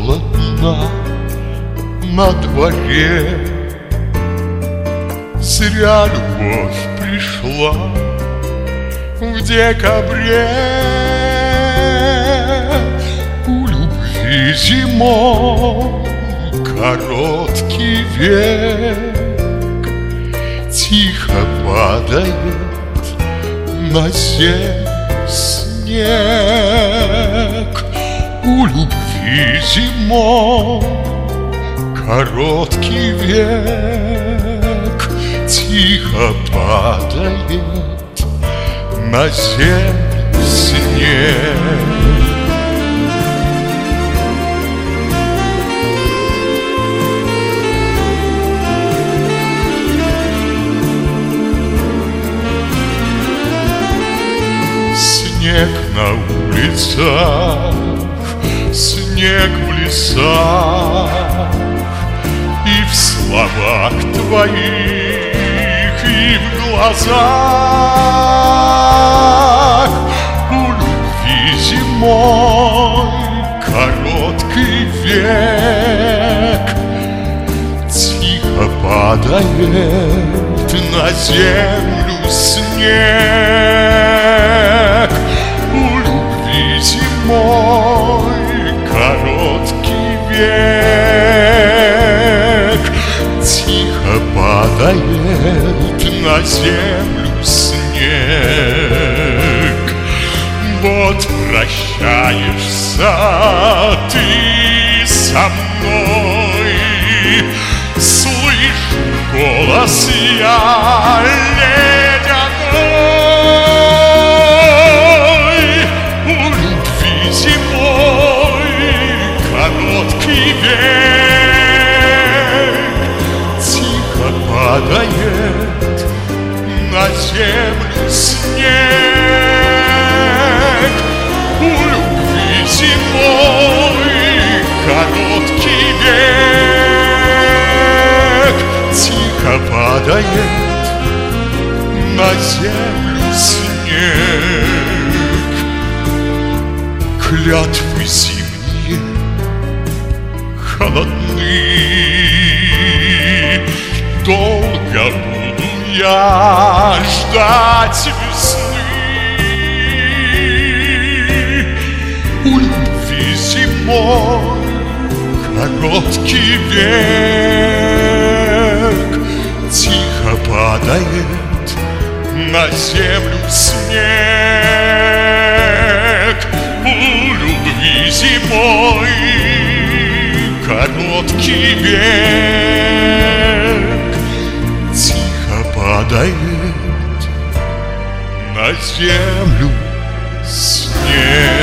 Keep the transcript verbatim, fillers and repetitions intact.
холодно на дворе. Зря любовь пришла в декабре. У любви зимой короткий век, тихо падает на землю снег. У любви зимой короткий век, тихо падает на землю снег. Снег на улицах, снег в лесах, и в словах твоих, и в глазах. У любви зимой короткий век, тихо падает на землю снег. У любви зимой короткий век, тихо падает на землю снег. Вот прощаешься ты со мной, слышу голос я ледяной. У любви зимой короткий век, тихо падает на землю снег. У любви зимой короткий век, тихо падает на землю снег. Клятвы зимние холодны, долго буду я ждать весны. У любви зимой короткий век, тихо падает на землю снег. У любви зимой короткий век, тихо падает на землю снег.